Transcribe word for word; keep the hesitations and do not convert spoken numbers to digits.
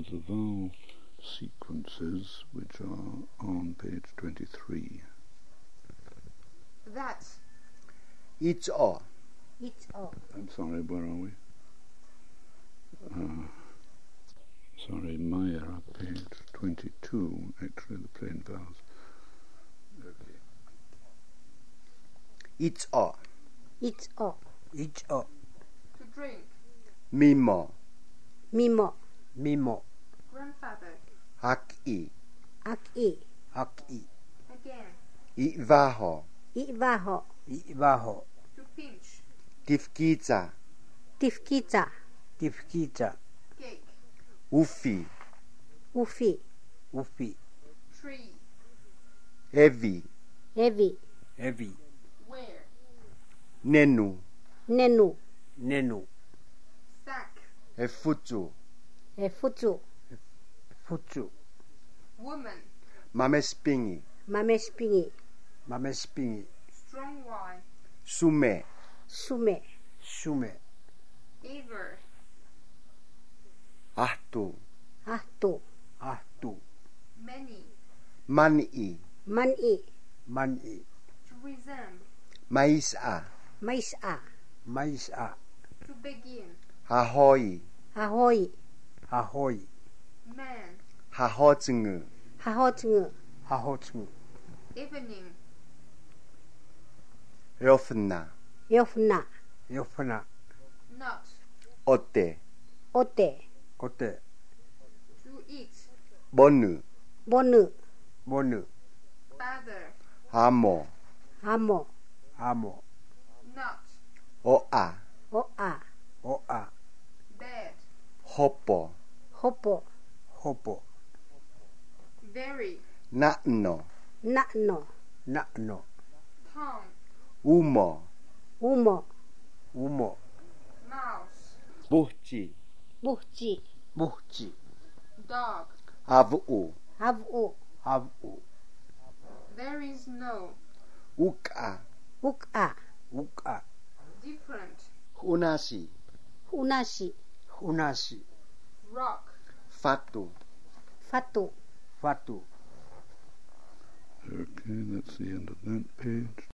the vowel sequences which are on page twenty-three. That. It's all. It's all. I'm sorry, where are we? Uh, sorry, my error, page twenty-two, actually, the plain vowels. Okay. It's all. It's all. It's all. To drink. Mimo. Mimo. Mimo. Grandfather. Hak-i. Ak-i. Hak-i. Again. Ivaho. Ivaho. Ivaho. To pinch. Tifkiza. Tifkiza. Tifkiza. Cake. Ufi. Ufi. Ufi. Tree. Heavy. Heavy. Heavy. Where. Nenu. Nenu. Nenu. Sack. Efutsu. Efutsu. Futsu. Woman. Mamespingi. Mamespingi. Mamespingi. Strong Y. Sume. Sume. Sume. Ever. Ahtu. Ahtu. Ahtu. Many. Mani. Mani. Mani. To resemble. Maisa. Maisa. Maisa. To begin. Hahoi. Ahoy. Hahoi. Man. Hahotsungu. Hahotngu. Hahotsungu. Evening. Yofna. Yofna. Yofna. Not. Ote. Ote. Ote. To eat. Bonu. Bonu. Bonu. Father. Hamo. Hamo. Hamo. Not. Oa. Oa. Oa. Bed. Hopo. Hopo. Hopo. Very. Na'no. Na'no. Na'no. Tongue. Umo. Umo. Umo. Mouse. Buhchi. Buhchi. Buhchi. Dog. Havu. Havu. Havu. There is no. Uka. Uka. Uka. Different. Hunashi. Unashi. Hunashi. Rock. Fatu. Fatu. Fatu. Okay, that's the end of that page.